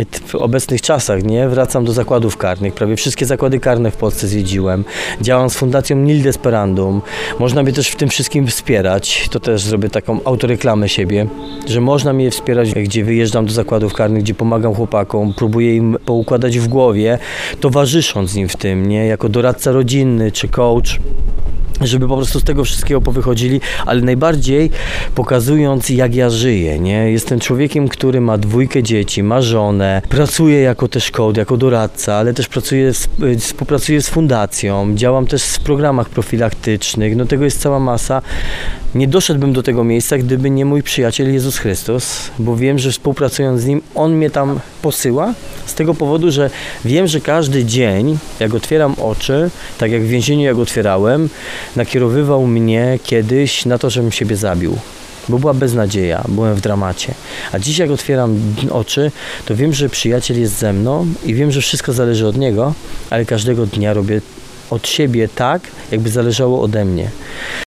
w obecnych czasach, nie? Wracam do zakładów karnych. Prawie wszystkie zakłady karne w Polsce zwiedziłem. Działam z Fundacją Nil Desperandum. Można mnie też w tym wszystkim wspierać. To też zrobię taką autoreklamę siebie, że można mnie wspierać, gdzie wyjeżdżam do zakładów karnych, gdzie pomagam chłopakom, próbuję im poukładać w głowie, towarzysząc im w tym, nie? Jako doradca rodzinny czy coach, żeby po prostu z tego wszystkiego powychodzili, ale najbardziej pokazując, jak ja żyję, nie? Jestem człowiekiem, który ma 2 dzieci, ma żonę, pracuję jako też coach, jako doradca, ale też współpracuję z fundacją, działam też w programach profilaktycznych, no tego jest cała masa. Nie doszedłbym do tego miejsca, gdyby nie mój przyjaciel Jezus Chrystus, bo wiem, że współpracując z Nim, On mnie tam posyła z tego powodu, że wiem, że każdy dzień, jak otwieram oczy, tak jak w więzieniu jak otwierałem, nakierowywał mnie kiedyś na to, żebym siebie zabił. Bo była beznadzieja, byłem w dramacie. A dziś jak otwieram oczy, to wiem, że przyjaciel jest ze mną i wiem, że wszystko zależy od Niego, ale każdego dnia robię od siebie tak, jakby zależało ode mnie.